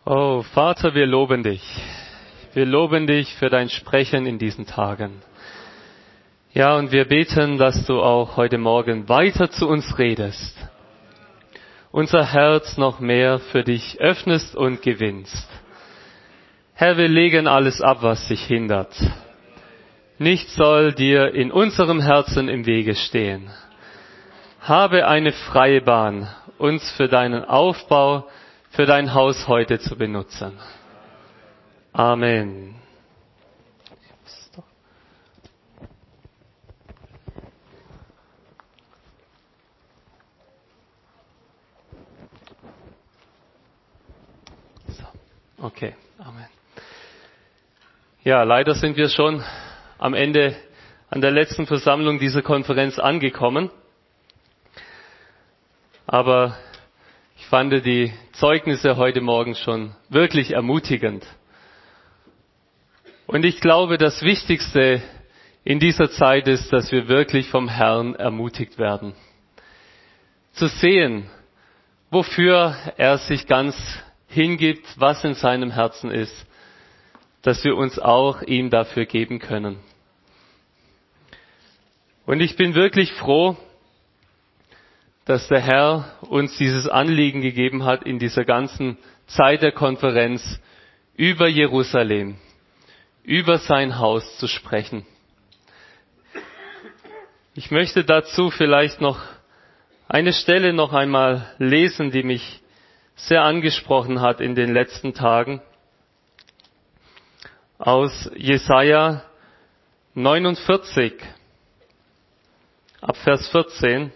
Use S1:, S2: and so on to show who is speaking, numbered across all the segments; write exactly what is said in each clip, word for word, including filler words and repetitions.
S1: Oh, Vater, wir loben dich. Wir loben dich für dein Sprechen in diesen Tagen. Ja, und wir beten, dass du auch heute Morgen weiter zu uns redest. Unser Herz noch mehr für dich öffnest und gewinnst. Herr, wir legen alles ab, was dich hindert. Nichts soll dir in unserem Herzen im Wege stehen. Habe eine freie Bahn, uns für deinen Aufbau, für dein Haus heute zu benutzen. Amen. So, okay, Amen. Ja, leider sind wir schon am Ende an der letzten Versammlung dieser Konferenz angekommen. Aber ich fand die Zeugnisse heute Morgen schon wirklich ermutigend. Und ich glaube, das Wichtigste in dieser Zeit ist, dass wir wirklich vom Herrn ermutigt werden. Zu sehen, wofür er sich ganz hingibt, was in seinem Herzen ist, dass wir uns auch ihm dafür geben können. Und ich bin wirklich froh, dass der Herr uns dieses Anliegen gegeben hat, in dieser ganzen Zeit der Konferenz über Jerusalem, über sein Haus zu sprechen. Ich möchte dazu vielleicht noch eine Stelle noch einmal lesen, die mich sehr angesprochen hat in den letzten Tagen. Aus Jesaja neunundvierzig, ab Vers vierzehn.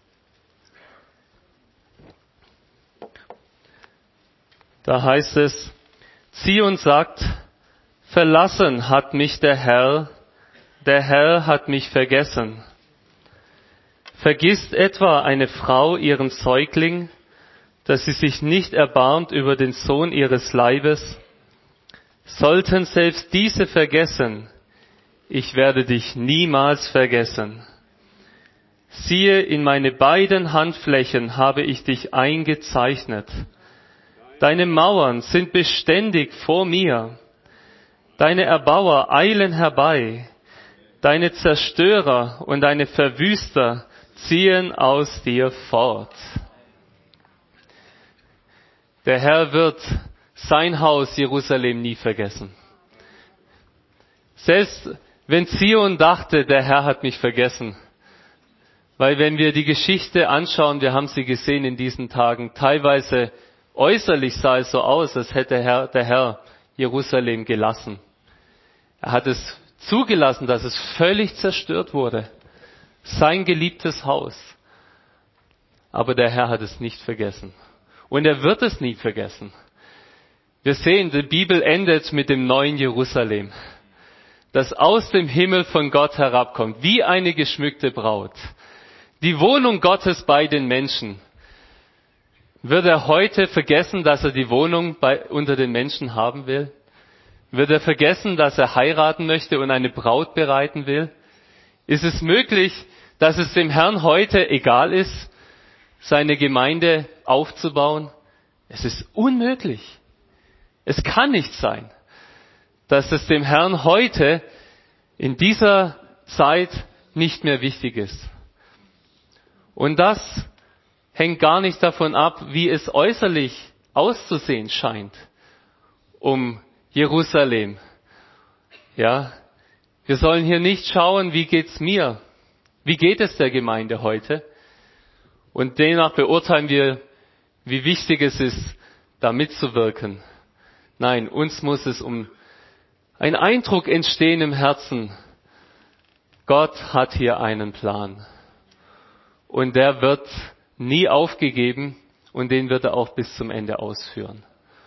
S1: Da heißt es, Zion sagt, verlassen hat mich der Herr, der Herr hat mich vergessen. Vergisst etwa eine Frau ihren Säugling, dass sie sich nicht erbarmt über den Sohn ihres Leibes? Sollten selbst diese vergessen, ich werde dich niemals vergessen. Siehe, in meine beiden Handflächen habe ich dich eingezeichnet. Deine Mauern sind beständig vor mir. Deine Erbauer eilen herbei. Deine Zerstörer und deine Verwüster ziehen aus dir fort. Der Herr wird sein Haus Jerusalem nie vergessen. Selbst wenn Zion dachte, der Herr hat mich vergessen. Weil wenn wir die Geschichte anschauen, wir haben sie gesehen in diesen Tagen, teilweise äußerlich sah es so aus, als hätte Herr, der Herr Jerusalem gelassen. Er hat es zugelassen, dass es völlig zerstört wurde. Sein geliebtes Haus. Aber der Herr hat es nicht vergessen. Und er wird es nie vergessen. Wir sehen, die Bibel endet mit dem neuen Jerusalem, das aus dem Himmel von Gott herabkommt, wie eine geschmückte Braut. Die Wohnung Gottes bei den Menschen. Wird er heute vergessen, dass er die Wohnung bei, unter den Menschen haben will? Wird er vergessen, dass er heiraten möchte und eine Braut bereiten will? Ist es möglich, dass es dem Herrn heute egal ist, seine Gemeinde aufzubauen? Es ist unmöglich. Es kann nicht sein, dass es dem Herrn heute in dieser Zeit nicht mehr wichtig ist. Und das hängt gar nicht davon ab, wie es äußerlich auszusehen scheint um Jerusalem. Ja, wir sollen hier nicht schauen, wie geht's mir? Wie geht es der Gemeinde heute? Und demnach beurteilen wir, wie wichtig es ist, da mitzuwirken. Nein, uns muss es um einen Eindruck entstehen im Herzen. Gott hat hier einen Plan. Und der wird nie aufgegeben und den wird er auch bis zum Ende ausführen.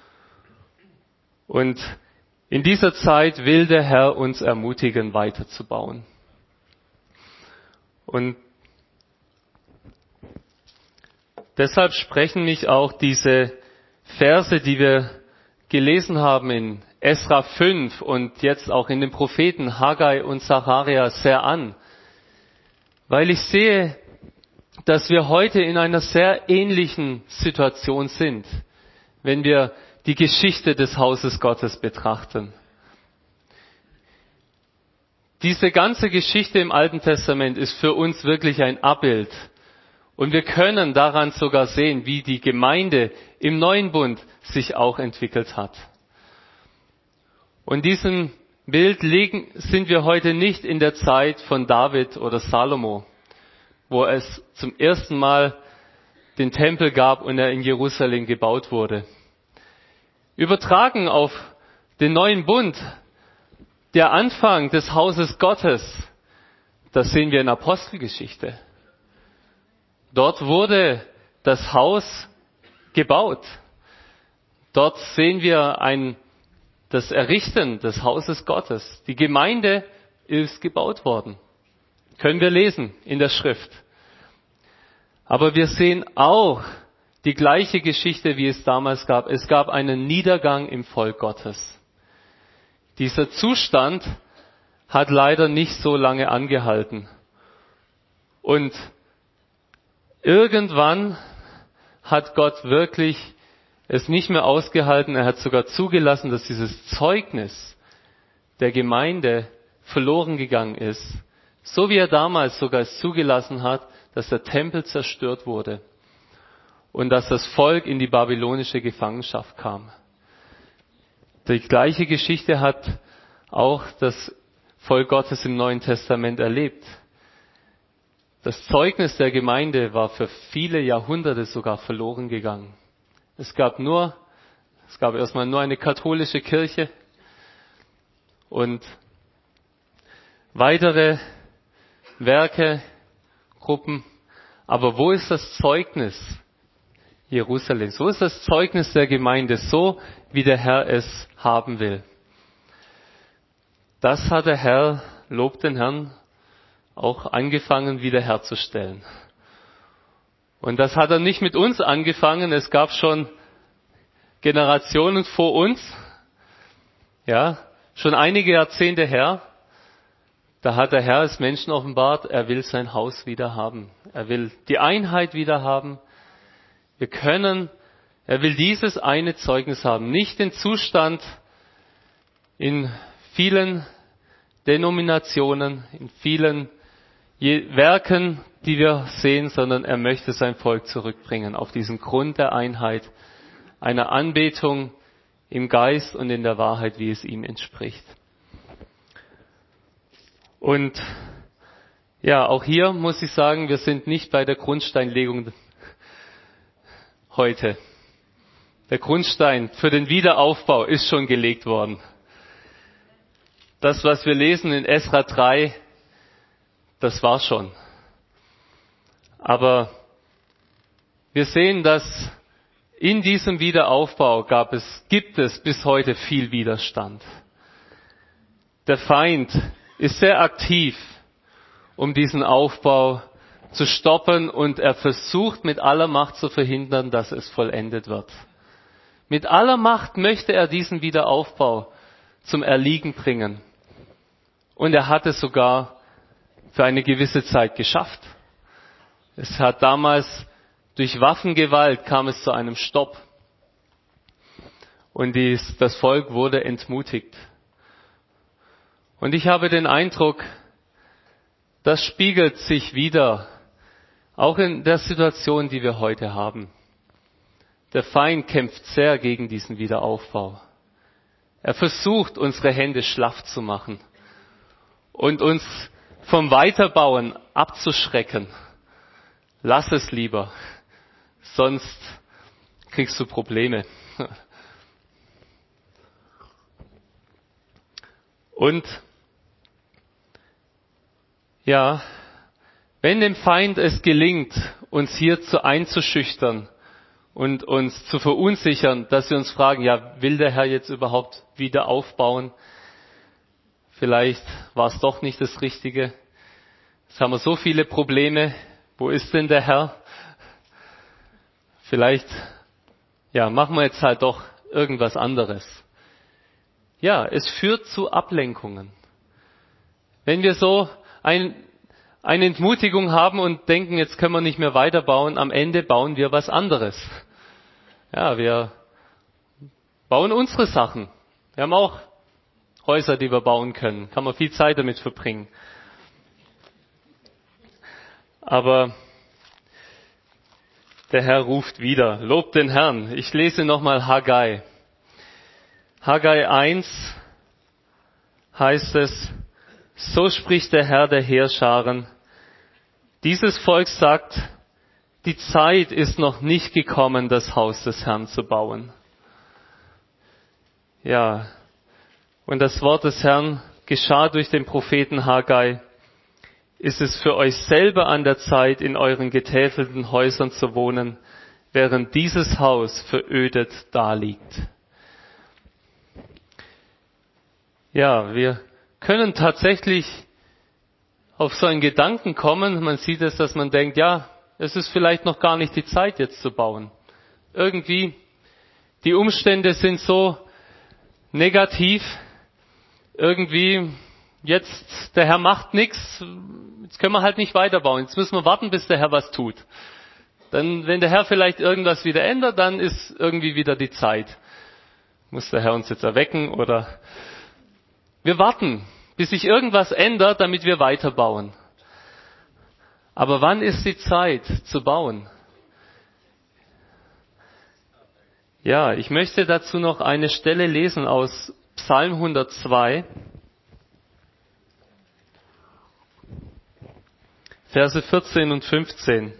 S1: Und in dieser Zeit will der Herr uns ermutigen, weiterzubauen. Und deshalb sprechen mich auch diese Verse, die wir gelesen haben in Esra fünf und jetzt auch in den Propheten Haggai und Sacharja sehr an. Weil ich sehe, dass wir heute in einer sehr ähnlichen Situation sind. Wenn wir die Geschichte des Hauses Gottes betrachten. Diese ganze Geschichte im Alten Testament ist für uns wirklich ein Abbild. Und wir können daran sogar sehen, wie die Gemeinde im Neuen Bund sich auch entwickelt hat. Und diesem Bild liegen, sind wir heute nicht in der Zeit von David oder Salomo, wo es zum ersten Mal den Tempel gab und er in Jerusalem gebaut wurde. Übertragen auf den neuen Bund, der Anfang des Hauses Gottes, das sehen wir in Apostelgeschichte. Dort wurde das Haus gebaut. Dort sehen wir ein, das Errichten des Hauses Gottes. Die Gemeinde ist gebaut worden. Können wir lesen in der Schrift. Aber wir sehen auch die gleiche Geschichte, wie es damals gab. Es gab einen Niedergang im Volk Gottes. Dieser Zustand hat leider nicht so lange angehalten. Und irgendwann hat Gott wirklich es nicht mehr ausgehalten. Er hat sogar zugelassen, dass dieses Zeugnis der Gemeinde verloren gegangen ist. So wie er damals sogar es zugelassen hat, dass der Tempel zerstört wurde und dass das Volk in die babylonische Gefangenschaft kam. Die gleiche Geschichte hat auch das Volk Gottes im Neuen Testament erlebt. Das Zeugnis der Gemeinde war für viele Jahrhunderte sogar verloren gegangen. Es gab nur, es gab erstmal nur eine katholische Kirche und weitere Werke, Gruppen. Aber wo ist das Zeugnis Jerusalems? Wo ist das Zeugnis der Gemeinde? So, wie der Herr es haben will. Das hat der Herr, lobt den Herrn, auch angefangen wiederherzustellen. Und das hat er nicht mit uns angefangen. Es gab schon Generationen vor uns, ja, schon einige Jahrzehnte her. Da hat der Herr es Menschen offenbart, er will sein Haus wieder haben. Er will die Einheit wieder haben. Wir können, er will dieses eine Zeugnis haben. Nicht den Zustand in vielen Denominationen, in vielen Werken, die wir sehen, sondern er möchte sein Volk zurückbringen auf diesen Grund der Einheit, einer Anbetung im Geist und in der Wahrheit, wie es ihm entspricht. Und ja, auch hier muss ich sagen, wir sind nicht bei der Grundsteinlegung heute. Der Grundstein für den Wiederaufbau ist schon gelegt worden. Das, was wir lesen in Esra drei, das war schon. Aber wir sehen, dass in diesem Wiederaufbau gab es, gibt es bis heute viel Widerstand. Der Feind ist sehr aktiv, um diesen Aufbau zu stoppen, und er versucht mit aller Macht zu verhindern, dass es vollendet wird. Mit aller Macht möchte er diesen Wiederaufbau zum Erliegen bringen. Und er hat es sogar für eine gewisse Zeit geschafft. Es hat damals durch Waffengewalt kam es zu einem Stopp. Und dies, das Volk wurde entmutigt. Und ich habe den Eindruck, das spiegelt sich wieder, auch in der Situation, die wir heute haben. Der Feind kämpft sehr gegen diesen Wiederaufbau. Er versucht, unsere Hände schlaff zu machen und uns vom Weiterbauen abzuschrecken. Lass es lieber, sonst kriegst du Probleme. Und ja, wenn dem Feind es gelingt, uns hier zu einzuschüchtern und uns zu verunsichern, dass wir uns fragen, ja, will der Herr jetzt überhaupt wieder aufbauen? Vielleicht war es doch nicht das Richtige. Jetzt haben wir so viele Probleme. Wo ist denn der Herr? Vielleicht, ja, machen wir jetzt halt doch irgendwas anderes. Ja, es führt zu Ablenkungen. Wenn wir so ein, eine Entmutigung haben und denken, jetzt können wir nicht mehr weiterbauen, am Ende bauen wir was anderes. Ja, wir bauen unsere Sachen. Wir haben auch Häuser, die wir bauen können. Kann man viel Zeit damit verbringen. Aber der Herr ruft wieder. Lobt den Herrn. Ich lese nochmal Haggai. Haggai eins heißt es, so spricht der Herr der Heerscharen. Dieses Volk sagt, die Zeit ist noch nicht gekommen, das Haus des Herrn zu bauen. Ja, und das Wort des Herrn geschah durch den Propheten Haggai. Ist es für euch selber an der Zeit, in euren getäfelten Häusern zu wohnen, während dieses Haus verödet daliegt? Ja, wir können tatsächlich auf so einen Gedanken kommen. Man sieht es, dass man denkt, ja, es ist vielleicht noch gar nicht die Zeit, jetzt zu bauen. Irgendwie, die Umstände sind so negativ. Irgendwie, jetzt, der Herr macht nichts. Jetzt können wir halt nicht weiterbauen. Jetzt müssen wir warten, bis der Herr was tut. Dann, wenn der Herr vielleicht irgendwas wieder ändert, dann ist irgendwie wieder die Zeit. Muss der Herr uns jetzt erwecken oder... Wir warten, bis sich irgendwas ändert, damit wir weiterbauen. Aber wann ist die Zeit zu bauen? Ja, ich möchte dazu noch eine Stelle lesen aus Psalm hundertzwei, Verse vierzehn und fünfzehn.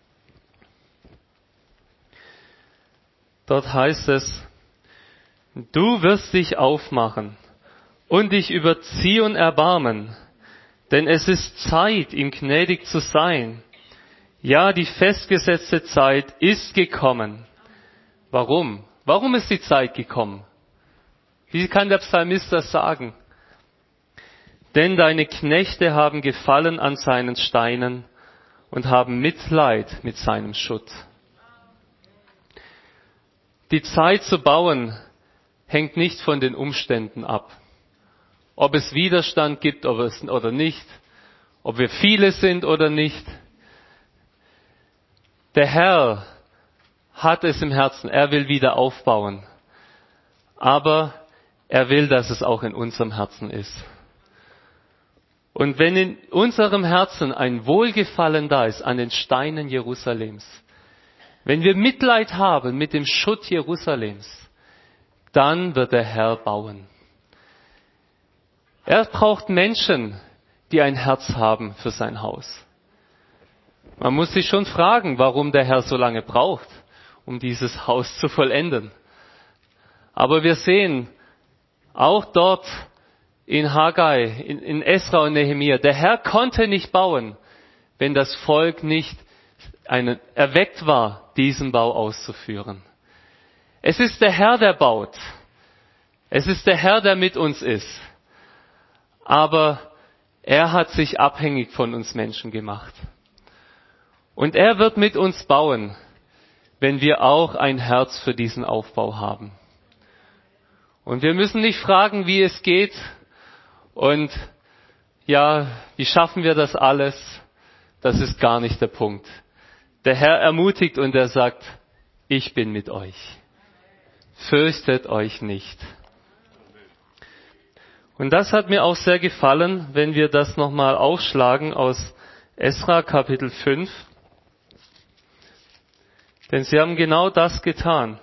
S1: Dort heißt es, du wirst dich aufmachen und dich über Zion erbarmen, denn es ist Zeit, ihm gnädig zu sein. Ja, die festgesetzte Zeit ist gekommen. Warum? Warum ist die Zeit gekommen? Wie kann der Psalmist das sagen? Denn deine Knechte haben Gefallen an seinen Steinen und haben Mitleid mit seinem Schutt. Die Zeit zu bauen hängt nicht von den Umständen ab. Ob es Widerstand gibt ob es, oder nicht, ob wir viele sind oder nicht. Der Herr hat es im Herzen, er will wieder aufbauen. Aber er will, dass es auch in unserem Herzen ist. Und wenn in unserem Herzen ein Wohlgefallen da ist an den Steinen Jerusalems, wenn wir Mitleid haben mit dem Schutt Jerusalems, dann wird der Herr bauen. Er braucht Menschen, die ein Herz haben für sein Haus. Man muss sich schon fragen, warum der Herr so lange braucht, um dieses Haus zu vollenden. Aber wir sehen auch dort in Haggai, in, in Esra und Nehemia, der Herr konnte nicht bauen, wenn das Volk nicht eine, erweckt war, diesen Bau auszuführen. Es ist der Herr, der baut. Es ist der Herr, der mit uns ist. Aber er hat sich abhängig von uns Menschen gemacht. Und er wird mit uns bauen, wenn wir auch ein Herz für diesen Aufbau haben. Und wir müssen nicht fragen, wie es geht und ja, wie schaffen wir das alles? Das ist gar nicht der Punkt. Der Herr ermutigt und er sagt, ich bin mit euch. Fürchtet euch nicht. Und das hat mir auch sehr gefallen, wenn wir das nochmal aufschlagen aus Esra Kapitel fünf. Denn sie haben genau das getan.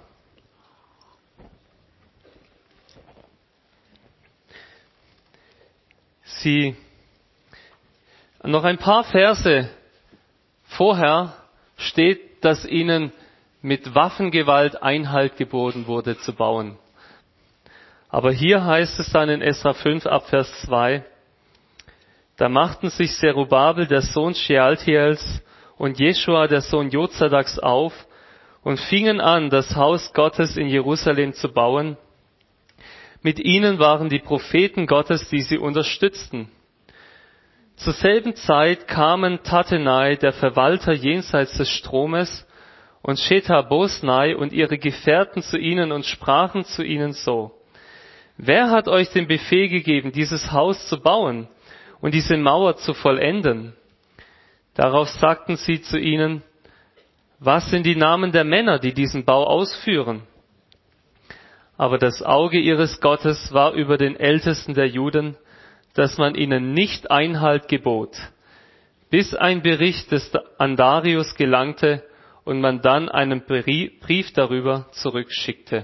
S1: Sie, noch ein paar Verse vorher steht, dass ihnen mit Waffengewalt Einhalt geboten wurde zu bauen. Aber hier heißt es dann in Esra fünf ab Vers zwei, da machten sich Zerubabel, der Sohn Shealtiels, und Jeschua, der Sohn Jozadaks, auf und fingen an, das Haus Gottes in Jerusalem zu bauen. Mit ihnen waren die Propheten Gottes, die sie unterstützten. Zur selben Zeit kamen Tatenai, der Verwalter jenseits des Stromes, und Shethar-Bosnai und ihre Gefährten zu ihnen und sprachen zu ihnen so: Wer hat euch den Befehl gegeben, dieses Haus zu bauen und diese Mauer zu vollenden? Darauf sagten sie zu ihnen: Was sind die Namen der Männer, die diesen Bau ausführen? Aber das Auge ihres Gottes war über den Ältesten der Juden, dass man ihnen nicht Einhalt gebot, bis ein Bericht des an Darius gelangte und man dann einen Brief darüber zurückschickte.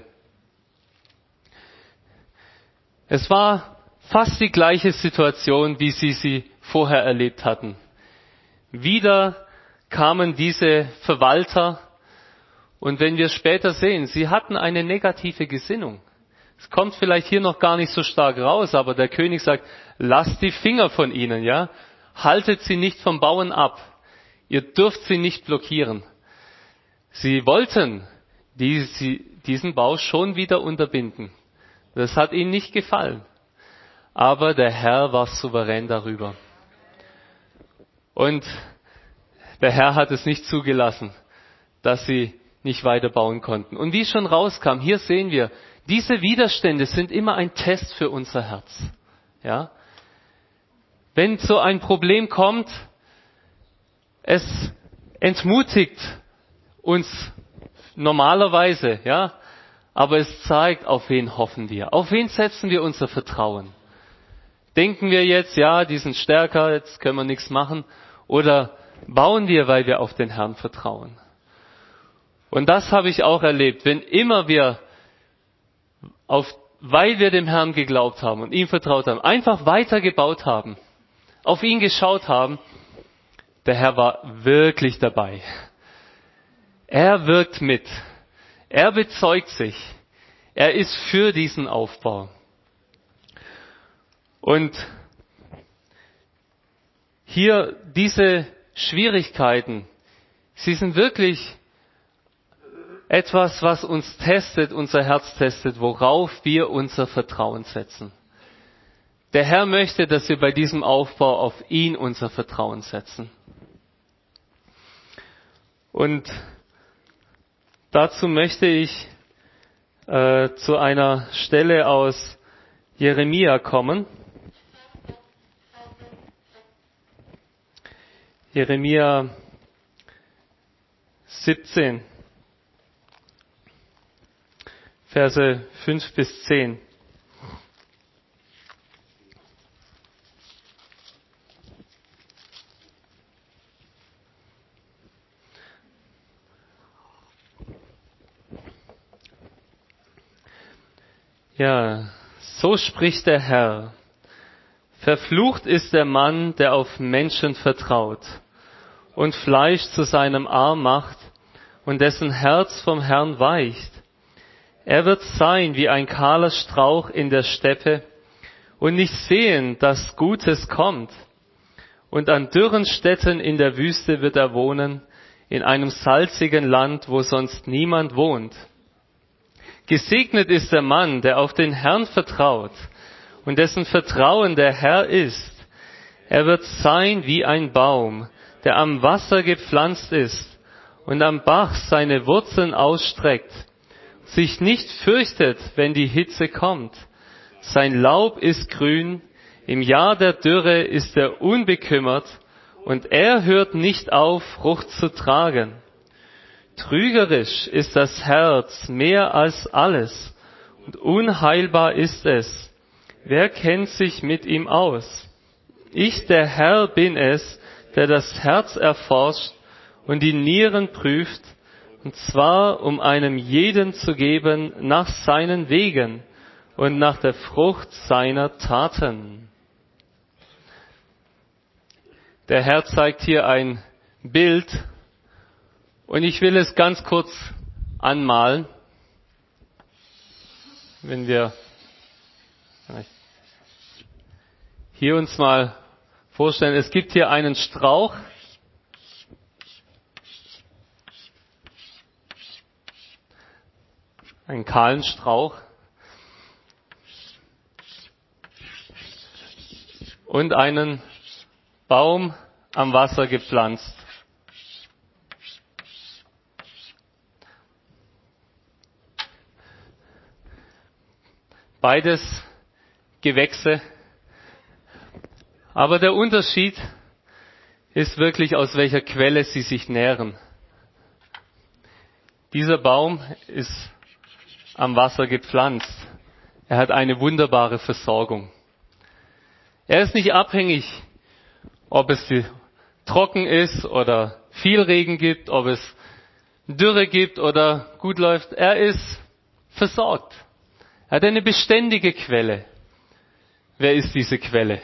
S1: Es war fast die gleiche Situation, wie sie sie vorher erlebt hatten. Wieder kamen diese Verwalter, und wenn wir später sehen, sie hatten eine negative Gesinnung. Es kommt vielleicht hier noch gar nicht so stark raus, aber der König sagt, lasst die Finger von ihnen, ja? Haltet sie nicht vom Bauen ab. Ihr dürft sie nicht blockieren. Sie wollten diesen Bau schon wieder unterbinden. Das hat ihnen nicht gefallen. Aber der Herr war souverän darüber. Und der Herr hat es nicht zugelassen, dass sie nicht weiter bauen konnten. Und wie schon rauskam, hier sehen wir, diese Widerstände sind immer ein Test für unser Herz. Ja? Wenn so ein Problem kommt, es entmutigt uns normalerweise, ja, aber es zeigt, auf wen hoffen wir, auf wen setzen wir unser Vertrauen. Denken wir jetzt, ja, die sind stärker, jetzt können wir nichts machen, oder bauen wir, weil wir auf den Herrn vertrauen? Und das habe ich auch erlebt, wenn immer wir, auf, weil wir dem Herrn geglaubt haben und ihm vertraut haben, einfach weitergebaut haben, auf ihn geschaut haben, der Herr war wirklich dabei. Er wirkt mit. Er bezeugt sich. Er ist für diesen Aufbau. Und hier diese Schwierigkeiten, sie sind wirklich etwas, was uns testet, unser Herz testet, worauf wir unser Vertrauen setzen. Der Herr möchte, dass wir bei diesem Aufbau auf ihn unser Vertrauen setzen. Und dazu möchte ich äh, zu einer Stelle aus Jeremia kommen. Jeremia siebzehn, Verse fünf bis zehn. Ja, so spricht der Herr. Verflucht ist der Mann, der auf Menschen vertraut und Fleisch zu seinem Arm macht und dessen Herz vom Herrn weicht. Er wird sein wie ein kahler Strauch in der Steppe und nicht sehen, dass Gutes kommt. Und an dürren Städten in der Wüste wird er wohnen, in einem salzigen Land, wo sonst niemand wohnt. Gesegnet ist der Mann, der auf den Herrn vertraut und dessen Vertrauen der Herr ist. Er wird sein wie ein Baum, der am Wasser gepflanzt ist und am Bach seine Wurzeln ausstreckt, sich nicht fürchtet, wenn die Hitze kommt. Sein Laub ist grün, im Jahr der Dürre ist er unbekümmert und er hört nicht auf, Frucht zu tragen. Trügerisch ist das Herz mehr als alles und unheilbar ist es. Wer kennt sich mit ihm aus? Ich, der Herr, bin es, der das Herz erforscht und die Nieren prüft, und zwar um einem jeden zu geben nach seinen Wegen und nach der Frucht seiner Taten. Der Herr zeigt hier ein Bild, und ich will es ganz kurz anmalen. Wenn wir hier uns mal vorstellen, es gibt hier einen Strauch. Einen kahlen Strauch. Und einen Baum am Wasser gepflanzt. Beides Gewächse. Aber der Unterschied ist wirklich, aus welcher Quelle sie sich nähren. Dieser Baum ist am Wasser gepflanzt. Er hat eine wunderbare Versorgung. Er ist nicht abhängig, ob es trocken ist oder viel Regen gibt, ob es Dürre gibt oder gut läuft. Er ist versorgt. Er hat eine beständige Quelle. Wer ist diese Quelle?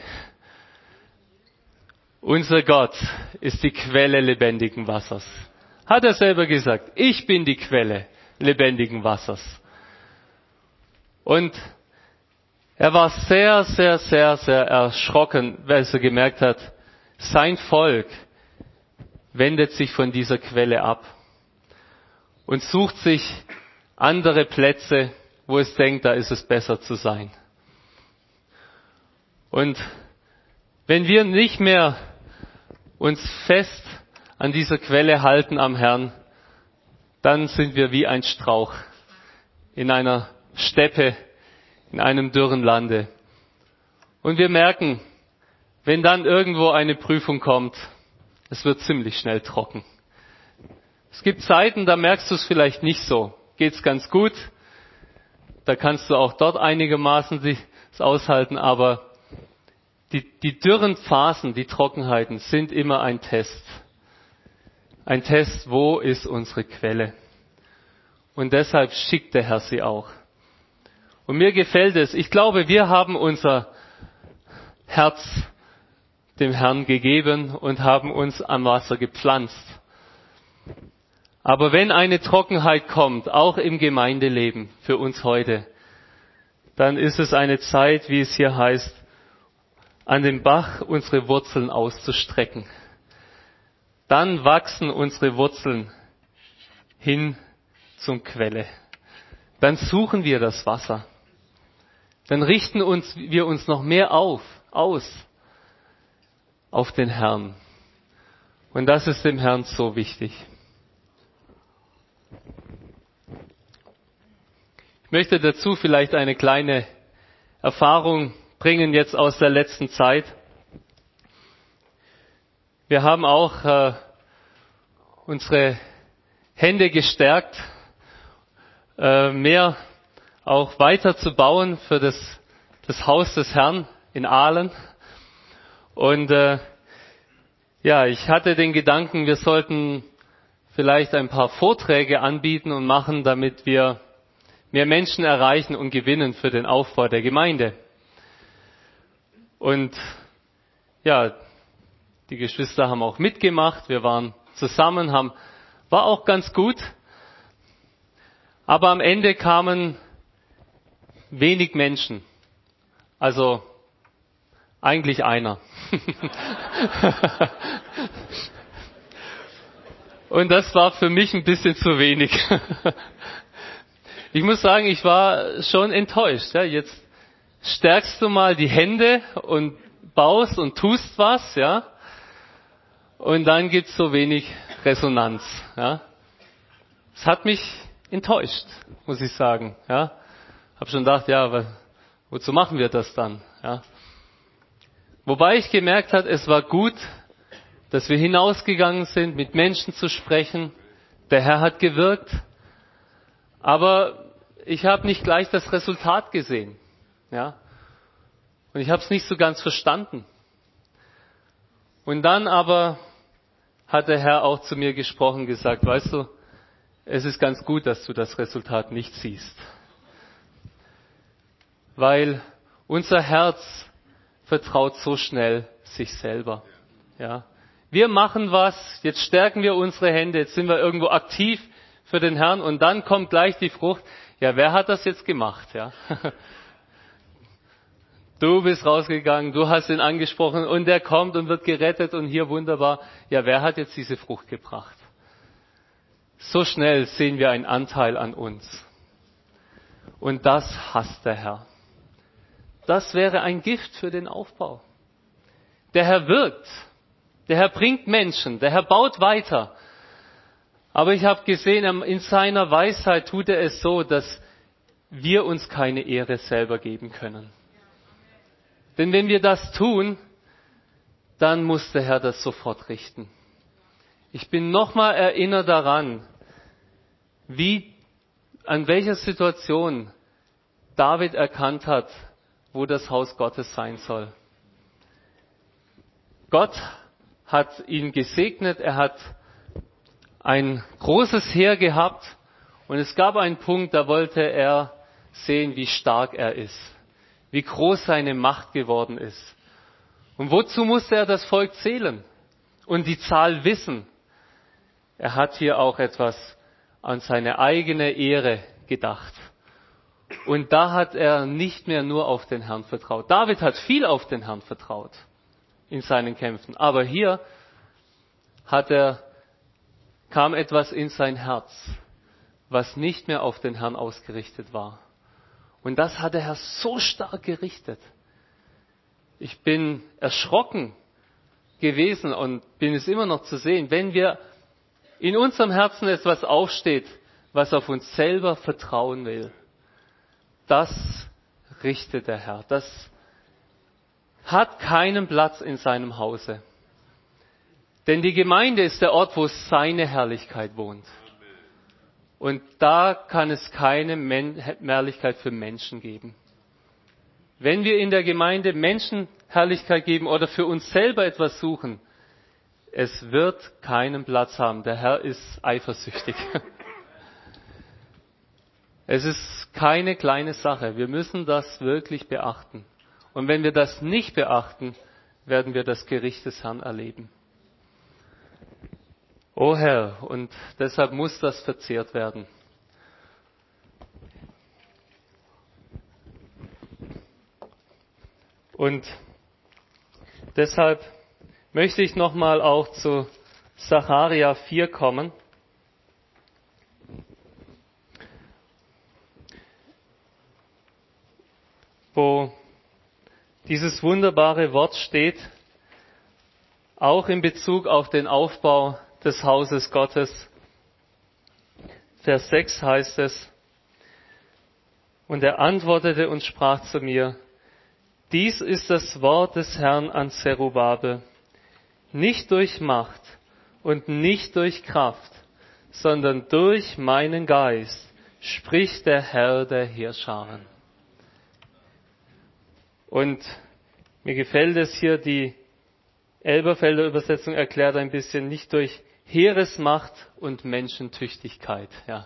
S1: Unser Gott ist die Quelle lebendigen Wassers. Hat er selber gesagt. Ich bin die Quelle lebendigen Wassers. Und er war sehr, sehr, sehr, sehr erschrocken, weil er gemerkt hat, sein Volk wendet sich von dieser Quelle ab und sucht sich andere Plätze, wo es denkt, da ist es besser zu sein. Und wenn wir nicht mehr uns fest an dieser Quelle halten am Herrn, dann sind wir wie ein Strauch in einer Steppe, in einem dürren Lande. Und wir merken, wenn dann irgendwo eine Prüfung kommt, es wird ziemlich schnell trocken. Es gibt Zeiten, da merkst du es vielleicht nicht so. Geht's ganz gut, da kannst du auch dort einigermaßen es aushalten, aber die, die dürren Phasen, die Trockenheiten sind immer ein Test. Ein Test, wo ist unsere Quelle? Und deshalb schickt der Herr sie auch. Und mir gefällt es. Ich glaube, wir haben unser Herz dem Herrn gegeben und haben uns am Wasser gepflanzt. Aber wenn eine Trockenheit kommt, auch im Gemeindeleben für uns heute, dann ist es eine Zeit, wie es hier heißt, an den Bach unsere Wurzeln auszustrecken. Dann wachsen unsere Wurzeln hin zum Quelle. Dann suchen wir das Wasser. Dann richten uns, wir uns noch mehr auf, aus auf den Herrn. Und das ist dem Herrn so wichtig. Ich möchte dazu vielleicht eine kleine Erfahrung bringen jetzt aus der letzten Zeit. Wir haben auch äh, unsere Hände gestärkt, äh, mehr auch weiter zu bauen für das, das Haus des Herrn in Aalen. Und äh, ja, ich hatte den Gedanken, wir sollten vielleicht ein paar Vorträge anbieten und machen, damit wir mehr Menschen erreichen und gewinnen für den Aufbau der Gemeinde. Und ja, die Geschwister haben auch mitgemacht, wir waren zusammen, haben, war auch ganz gut. Aber am Ende kamen wenig Menschen. Also eigentlich einer. Und das war für mich ein bisschen zu wenig. Ich muss sagen, ich war schon enttäuscht. Ja, jetzt stärkst du mal die Hände und baust und tust was, ja, und dann gibt's so wenig Resonanz. Ja, es hat mich enttäuscht, muss ich sagen. Ja, hab schon gedacht, ja, wozu machen wir das dann? Ja, wobei ich gemerkt habe, es war gut, dass wir hinausgegangen sind, mit Menschen zu sprechen. Der Herr hat gewirkt, aber ich habe nicht gleich das Resultat gesehen. Ja, und ich habe es nicht so ganz verstanden. Und dann aber hat der Herr auch zu mir gesprochen, gesagt, weißt du, es ist ganz gut, dass du das Resultat nicht siehst. Weil unser Herz vertraut so schnell sich selber. Ja, wir machen was, jetzt stärken wir unsere Hände, jetzt sind wir irgendwo aktiv für den Herrn und dann kommt gleich die Frucht. Ja, wer hat das jetzt gemacht? Ja. Du bist rausgegangen, du hast ihn angesprochen und der kommt und wird gerettet und hier wunderbar. Ja, wer hat jetzt diese Frucht gebracht? So schnell sehen wir einen Anteil an uns. Und das hasst der Herr. Das wäre ein Gift für den Aufbau. Der Herr wirkt. Der Herr bringt Menschen. Der Herr baut weiter. Aber ich habe gesehen, in seiner Weisheit tut er es so, dass wir uns keine Ehre selber geben können. Denn wenn wir das tun, dann muss der Herr das sofort richten. Ich bin nochmal erinnert daran, wie an welcher Situation David erkannt hat, wo das Haus Gottes sein soll. Gott hat ihn gesegnet, er hat ein großes Heer gehabt und es gab einen Punkt, da wollte er sehen, wie stark er ist, wie groß seine Macht geworden ist. Und wozu musste er das Volk zählen und die Zahl wissen? Er hat hier auch etwas an seine eigene Ehre gedacht. Und da hat er nicht mehr nur auf den Herrn vertraut. David hat viel auf den Herrn vertraut in seinen Kämpfen. Aber hier hat er, kam etwas in sein Herz, was nicht mehr auf den Herrn ausgerichtet war. Und das hat der Herr so stark gerichtet. Ich bin erschrocken gewesen und bin es immer noch zu sehen, wenn wir in unserem Herzen etwas aufsteht, was auf uns selber vertrauen will. Das richtet der Herr. Das hat keinen Platz in seinem Hause. Denn die Gemeinde ist der Ort, wo seine Herrlichkeit wohnt. Und da kann es keine Herrlichkeit für Menschen geben. Wenn wir in der Gemeinde Menschen Herrlichkeit geben oder für uns selber etwas suchen, es wird keinen Platz haben. Der Herr ist eifersüchtig. Es ist keine kleine Sache. Wir müssen das wirklich beachten. Und wenn wir das nicht beachten, werden wir das Gericht des Herrn erleben. O Herr, und deshalb muss das verzehrt werden. Und deshalb möchte ich nochmal auch zu Sacharja vier kommen. Wo dieses wunderbare Wort steht, auch in Bezug auf den Aufbau des Hauses Gottes. Vers sechs heißt es, und er antwortete und sprach zu mir, dies ist das Wort des Herrn an Zerubabel, nicht durch Macht und nicht durch Kraft, sondern durch meinen Geist, spricht der Herr der Heerscharen. Und mir gefällt es hier, die Elberfelder Übersetzung erklärt ein bisschen, nicht durch Heeresmacht und Menschentüchtigkeit. Ja.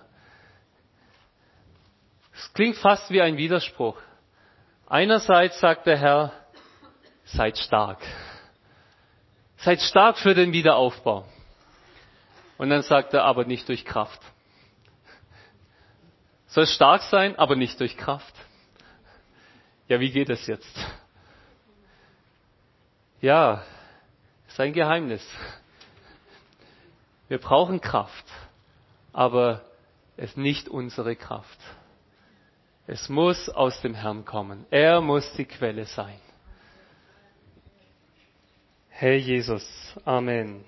S1: Es klingt fast wie ein Widerspruch. Einerseits sagt der Herr, seid stark. Seid stark für den Wiederaufbau. Und dann sagt er, aber nicht durch Kraft. Soll stark sein, aber nicht durch Kraft. Ja, wie geht es jetzt? Ja, ist ein Geheimnis. Wir brauchen Kraft, aber es ist nicht unsere Kraft. Es muss aus dem Herrn kommen. Er muss die Quelle sein. Herr Jesus, Amen.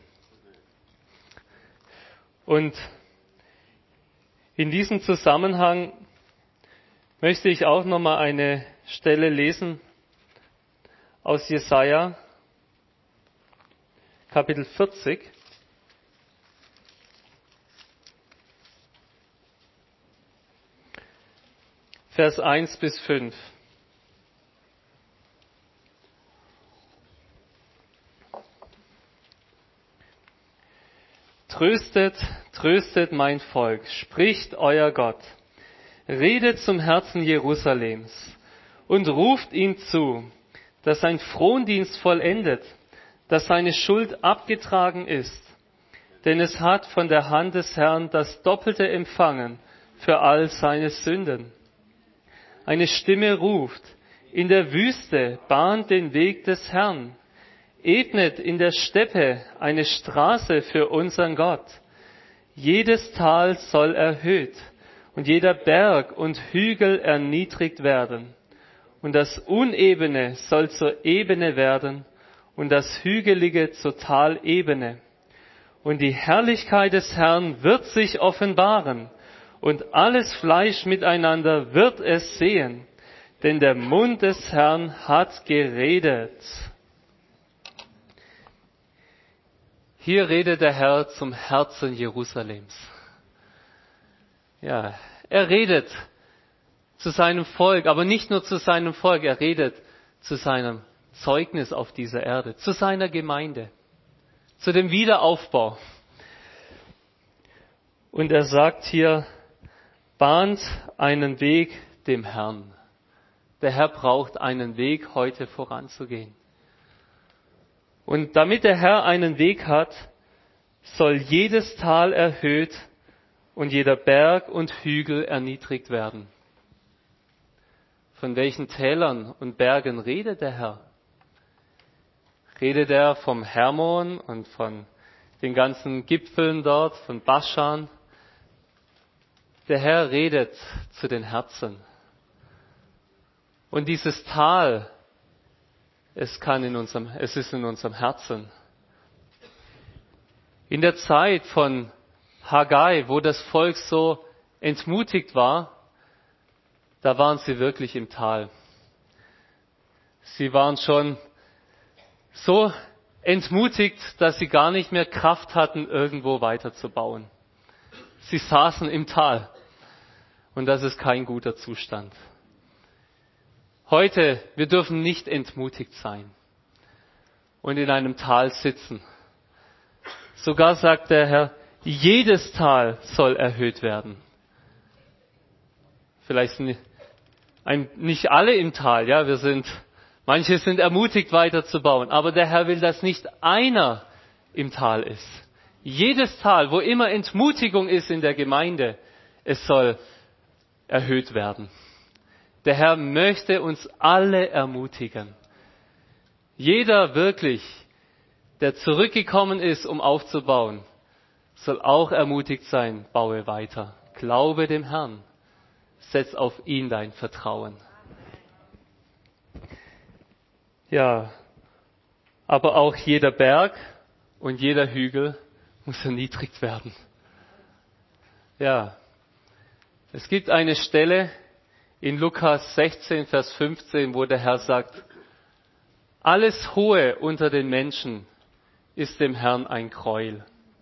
S1: Und in diesem Zusammenhang möchte ich auch nochmal eine Stelle lesen aus Jesaja, Kapitel vierzig. Vers eins bis fünf. Tröstet, tröstet mein Volk, spricht euer Gott. Redet zum Herzen Jerusalems und ruft ihm zu, dass sein Frondienst vollendet, dass seine Schuld abgetragen ist. Denn es hat von der Hand des Herrn das Doppelte empfangen für all seine Sünden. Eine Stimme ruft, in der Wüste bahnt den Weg des Herrn, ebnet in der Steppe eine Straße für unseren Gott. Jedes Tal soll erhöht und jeder Berg und Hügel erniedrigt werden. Und das Unebene soll zur Ebene werden und das Hügelige zur Talebene. Und die Herrlichkeit des Herrn wird sich offenbaren. Und alles Fleisch miteinander wird es sehen, denn der Mund des Herrn hat geredet. Hier redet der Herr zum Herzen Jerusalems. Ja, er redet zu seinem Volk, aber nicht nur zu seinem Volk, er redet zu seinem Zeugnis auf dieser Erde, zu seiner Gemeinde, zu dem Wiederaufbau. Und er sagt hier, bahnt einen Weg dem Herrn. Der Herr braucht einen Weg, heute voranzugehen. Und damit der Herr einen Weg hat, soll jedes Tal erhöht und jeder Berg und Hügel erniedrigt werden. Von welchen Tälern und Bergen redet der Herr? Redet er vom Hermon und von den ganzen Gipfeln dort, von Baschan? Der Herr redet zu den Herzen. Und dieses Tal, es kann in unserem, es ist in unserem Herzen. In der Zeit von Haggai, wo das Volk so entmutigt war, da waren sie wirklich im Tal. Sie waren schon so entmutigt, dass sie gar nicht mehr Kraft hatten, irgendwo weiterzubauen. Sie saßen im Tal. Und das ist kein guter Zustand. Heute, wir dürfen nicht entmutigt sein und in einem Tal sitzen. Sogar sagt der Herr, jedes Tal soll erhöht werden. Vielleicht nicht alle im Tal, ja, wir sind, manche sind ermutigt weiterzubauen, aber der Herr will, dass nicht einer im Tal ist. Jedes Tal, wo immer Entmutigung ist in der Gemeinde, es soll erhöht werden. Der Herr möchte uns alle ermutigen. Jeder wirklich, der zurückgekommen ist, um aufzubauen, soll auch ermutigt sein, baue weiter. Glaube dem Herrn. Setz auf ihn dein Vertrauen. Ja, aber auch jeder Berg und jeder Hügel muss erniedrigt werden. Ja, es gibt eine Stelle in Lukas sechzehn, Vers fünfzehn, wo der Herr sagt, alles Hohe unter den Menschen ist dem Herrn ein Gräuel.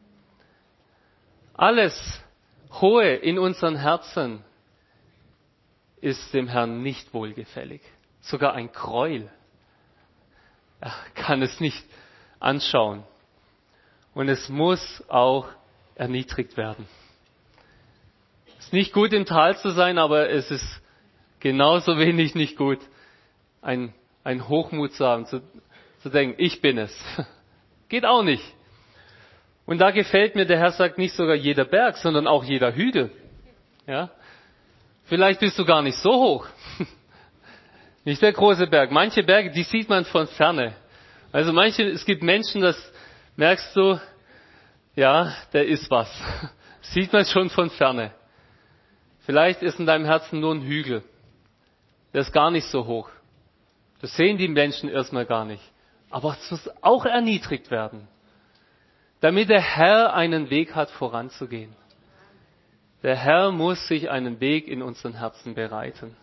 S1: Alles Hohe in unseren Herzen ist dem Herrn nicht wohlgefällig. Sogar ein Gräuel. Er kann es nicht anschauen. Und es muss auch erniedrigt werden. Es ist nicht gut, im Tal zu sein, aber es ist genauso wenig nicht gut, ein, ein Hochmut zu haben, zu, zu denken, ich bin es. Geht auch nicht. Und da gefällt mir, der Herr sagt nicht sogar jeder Berg, sondern auch jeder Hügel. Ja? Vielleicht bist du gar nicht so hoch. Nicht der große Berg. Manche Berge, die sieht man von ferne. Also manche, es gibt Menschen, das merkst du, ja, der ist was. Sieht man schon von ferne. Vielleicht ist in deinem Herzen nur ein Hügel. Der ist gar nicht so hoch. Das sehen die Menschen erstmal gar nicht. Aber es muss auch erniedrigt werden, damit der Herr einen Weg hat, voranzugehen. Der Herr muss sich einen Weg in unseren Herzen bereiten.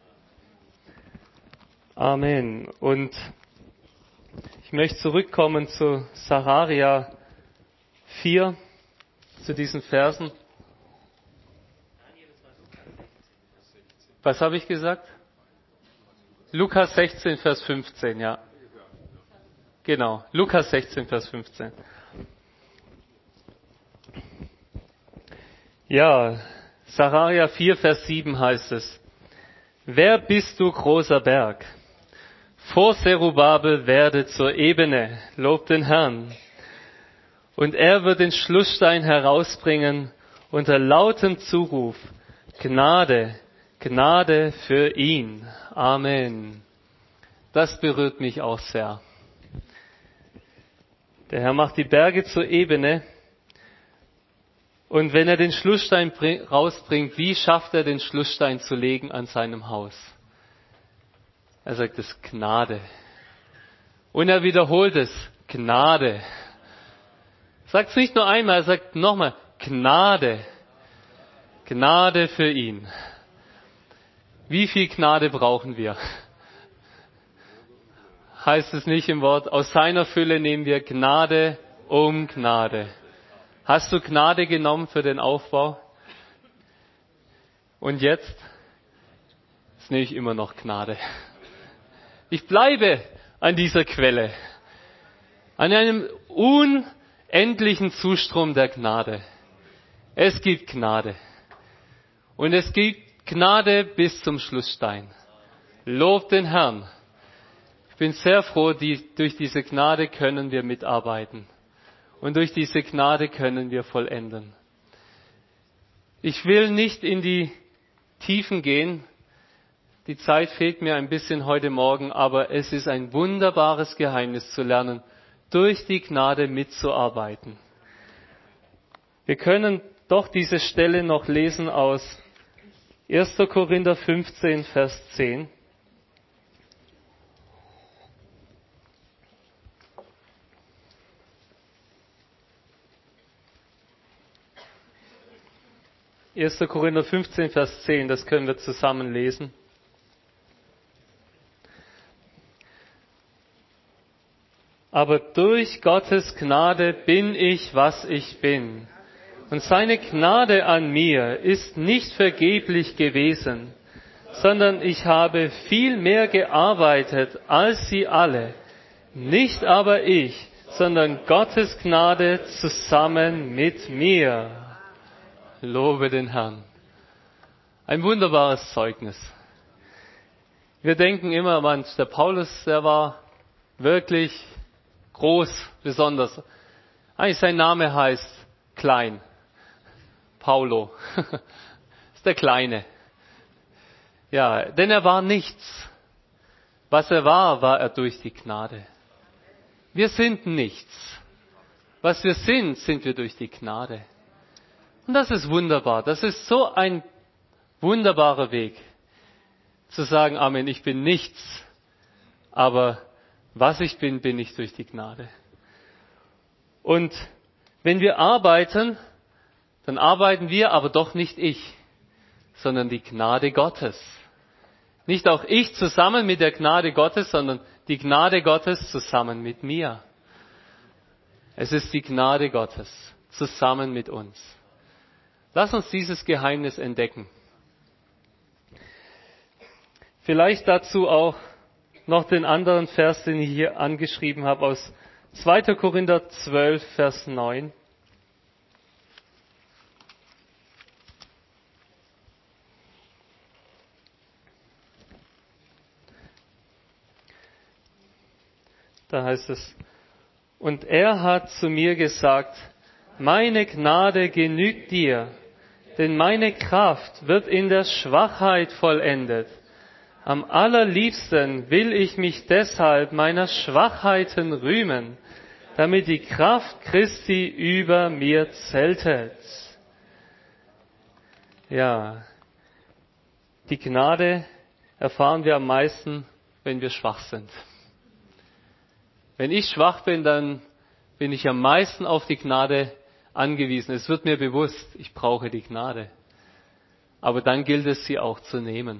S1: Amen. Und ich möchte zurückkommen zu Sacharja vier, zu diesen Versen. Was habe ich gesagt? Lukas sechzehn, Vers fünfzehn, ja. Genau, Lukas sechzehn, Vers fünfzehn. Ja, Sacharja vier, Vers sieben heißt es, wer bist du, großer Berg? Vor Zerubabel werde zur Ebene, lob den Herrn. Und er wird den Schlussstein herausbringen unter lautem Zuruf, Gnade, Gnade für ihn. Amen. Das berührt mich auch sehr. Der Herr macht die Berge zur Ebene. Und wenn er den Schlussstein rausbringt, wie schafft er den Schlussstein zu legen an seinem Haus? Er sagt es Gnade. Und er wiederholt es Gnade. Er sagt es nicht nur einmal, er sagt nochmal Gnade. Gnade für ihn. Wie viel Gnade brauchen wir? Heißt es nicht im Wort, aus seiner Fülle nehmen wir Gnade um Gnade. Hast du Gnade genommen für den Aufbau? Und jetzt, jetzt nehme ich immer noch Gnade. Ich bleibe an dieser Quelle, an einem unendlichen Zustrom der Gnade. Es gibt Gnade. Und es gibt Gnade bis zum Schlussstein. Lob den Herrn. Ich bin sehr froh, die, durch diese Gnade können wir mitarbeiten. Und durch diese Gnade können wir vollenden. Ich will nicht in die Tiefen gehen. Die Zeit fehlt mir ein bisschen heute Morgen, aber es ist ein wunderbares Geheimnis zu lernen, durch die Gnade mitzuarbeiten. Wir können doch diese Stelle noch lesen aus erster Korinther fünfzehn, Vers zehn. erster Korinther fünfzehn, Vers zehn, das können wir zusammen lesen. Aber durch Gottes Gnade bin ich, was ich bin. Und seine Gnade an mir ist nicht vergeblich gewesen, sondern ich habe viel mehr gearbeitet als sie alle. Nicht aber ich, sondern Gottes Gnade zusammen mit mir. Lobe den Herrn. Ein wunderbares Zeugnis. Wir denken immer, Mensch, der Paulus, der war wirklich groß, besonders. Eigentlich sein Name heißt klein. Paulo. Ist der Kleine. Ja, denn er war nichts. Was er war, war er durch die Gnade. Wir sind nichts. Was wir sind, sind wir durch die Gnade. Und das ist wunderbar. Das ist so ein wunderbarer Weg, zu sagen, Amen, ich bin nichts, aber was ich bin, bin ich durch die Gnade. Und wenn wir arbeiten, dann arbeiten wir, aber doch nicht ich, sondern die Gnade Gottes. Nicht auch ich zusammen mit der Gnade Gottes, sondern die Gnade Gottes zusammen mit mir. Es ist die Gnade Gottes zusammen mit uns. Lass uns dieses Geheimnis entdecken. Vielleicht dazu auch noch den anderen Vers, den ich hier angeschrieben habe, aus zweiter Korinther zwölf, Vers neun. Da heißt es, und er hat zu mir gesagt, meine Gnade genügt dir, denn meine Kraft wird in der Schwachheit vollendet. Am allerliebsten will ich mich deshalb meiner Schwachheiten rühmen, damit die Kraft Christi über mir zeltet. Ja, die Gnade erfahren wir am meisten, wenn wir schwach sind. Wenn ich schwach bin, dann bin ich am meisten auf die Gnade angewiesen. Es wird mir bewusst, ich brauche die Gnade. Aber dann gilt es, sie auch zu nehmen.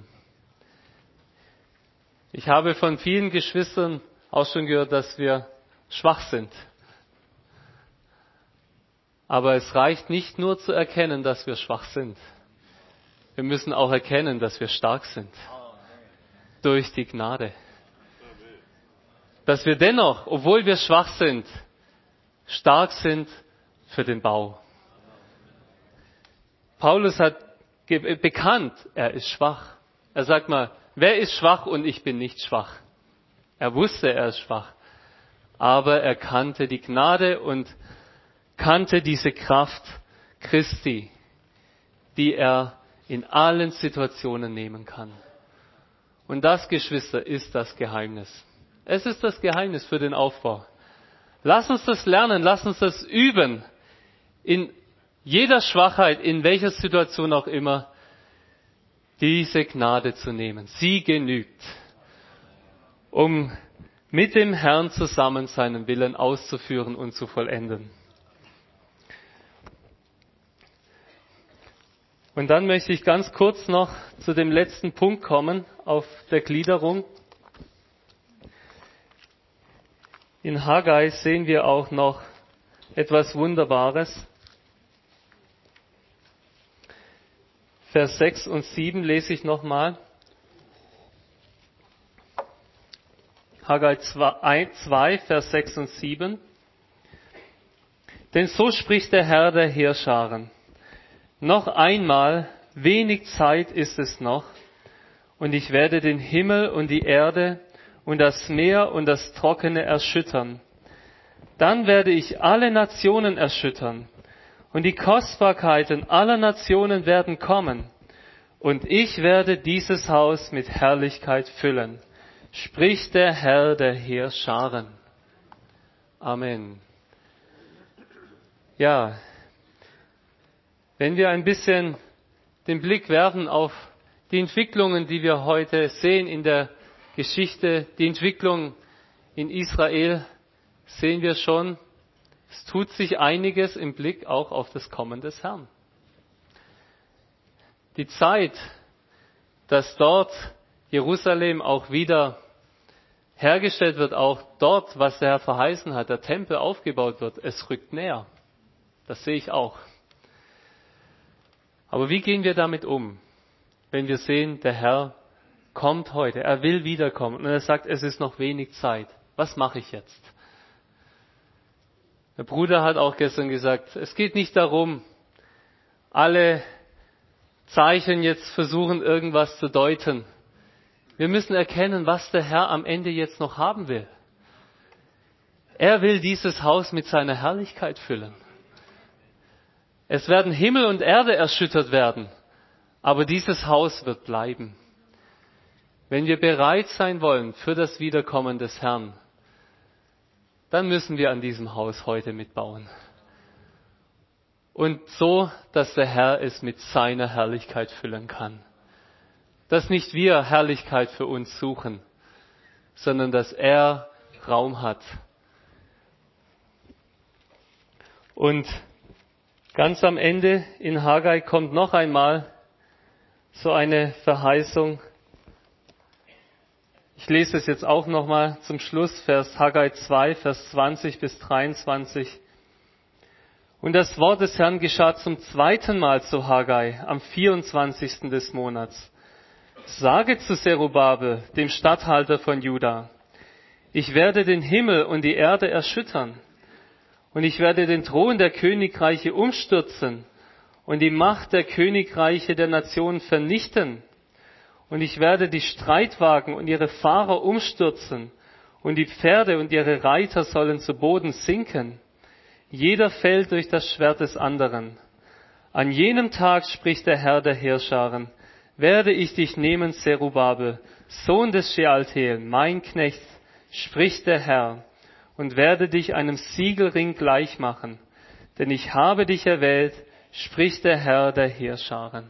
S1: Ich habe von vielen Geschwistern auch schon gehört, dass wir schwach sind. Aber es reicht nicht nur zu erkennen, dass wir schwach sind. Wir müssen auch erkennen, dass wir stark sind. Durch die Gnade. Dass wir dennoch, obwohl wir schwach sind, stark sind für den Bau. Paulus hat ge- bekannt, er ist schwach. Er sagt mal, wer ist schwach und ich bin nicht schwach? Er wusste, er ist schwach. Aber er kannte die Gnade und kannte diese Kraft Christi, die er in allen Situationen nehmen kann. Und das, Geschwister, ist das Geheimnis. Es ist das Geheimnis für den Aufbau. Lass uns das lernen, lass uns das üben. In jeder Schwachheit, in welcher Situation auch immer, diese Gnade zu nehmen. Sie genügt, um mit dem Herrn zusammen seinen Willen auszuführen und zu vollenden. Und dann möchte ich ganz kurz noch zu dem letzten Punkt kommen auf der Gliederung. In Haggai sehen wir auch noch etwas Wunderbares. Vers sechs und sieben lese ich nochmal. Haggai zwei, Vers sechs und sieben. Denn so spricht der Herr der Heerscharen. Noch einmal, wenig Zeit ist es noch, und ich werde den Himmel und die Erde und das Meer und das Trockene erschüttern. Dann werde ich alle Nationen erschüttern, und die Kostbarkeiten aller Nationen werden kommen, und ich werde dieses Haus mit Herrlichkeit füllen, spricht der Herr der Heerscharen. Amen. Ja, wenn wir ein bisschen den Blick werfen auf die Entwicklungen, die wir heute sehen in der Geschichte, die Entwicklung in Israel, sehen wir schon, es tut sich einiges im Blick auch auf das Kommen des Herrn. Die Zeit, dass dort Jerusalem auch wieder hergestellt wird, auch dort, was der Herr verheißen hat, der Tempel aufgebaut wird, es rückt näher. Das sehe ich auch. Aber wie gehen wir damit um, wenn wir sehen, der Herr kommt heute, er will wiederkommen und er sagt, es ist noch wenig Zeit. Was mache ich jetzt? Der Bruder hat auch gestern gesagt, es geht nicht darum, alle Zeichen jetzt versuchen, irgendwas zu deuten. Wir müssen erkennen, was der Herr am Ende jetzt noch haben will. Er will dieses Haus mit seiner Herrlichkeit füllen. Es werden Himmel und Erde erschüttert werden, aber dieses Haus wird bleiben. Wenn wir bereit sein wollen für das Wiederkommen des Herrn, dann müssen wir an diesem Haus heute mitbauen. Und so, dass der Herr es mit seiner Herrlichkeit füllen kann. Dass nicht wir Herrlichkeit für uns suchen, sondern dass er Raum hat. Und ganz am Ende in Haggai kommt noch einmal so eine Verheißung. Ich lese es jetzt auch nochmal zum Schluss, Vers Haggai zwei, Vers zwanzig bis dreiundzwanzig. Und das Wort des Herrn geschah zum zweiten Mal zu Haggai am vierundzwanzigsten des Monats. Sage zu Zerubabel, dem Statthalter von Juda, ich werde den Himmel und die Erde erschüttern. Und ich werde den Thron der Königreiche umstürzen und die Macht der Königreiche der Nationen vernichten. Und ich werde die Streitwagen und ihre Fahrer umstürzen und die Pferde und ihre Reiter sollen zu Boden sinken. Jeder fällt durch das Schwert des anderen. An jenem Tag, spricht der Herr der Heerscharen, werde ich dich nehmen, Zerubabel, Sohn des Shealtiel, mein Knecht, spricht der Herr, und werde dich einem Siegelring gleich machen, denn ich habe dich erwählt, spricht der Herr der Heerscharen.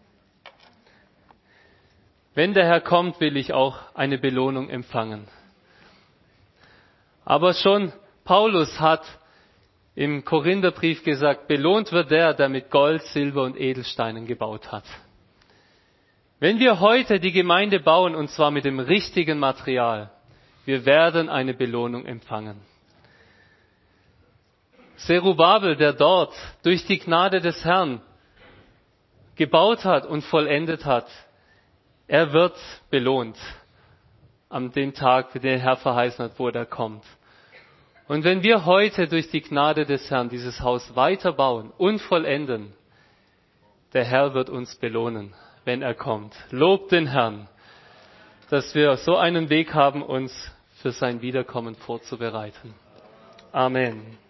S1: Wenn der Herr kommt, will ich auch eine Belohnung empfangen. Aber schon Paulus hat im Korintherbrief gesagt, belohnt wird der, der mit Gold, Silber und Edelsteinen gebaut hat. Wenn wir heute die Gemeinde bauen, und zwar mit dem richtigen Material, wir werden eine Belohnung empfangen. Zerubabel, der dort durch die Gnade des Herrn gebaut hat und vollendet hat, er wird belohnt an dem Tag, den der Herr verheißen hat, wo er kommt. Und wenn wir heute durch die Gnade des Herrn dieses Haus weiterbauen und vollenden, der Herr wird uns belohnen, wenn er kommt. Lobt den Herrn, dass wir so einen Weg haben, uns für sein Wiederkommen vorzubereiten. Amen.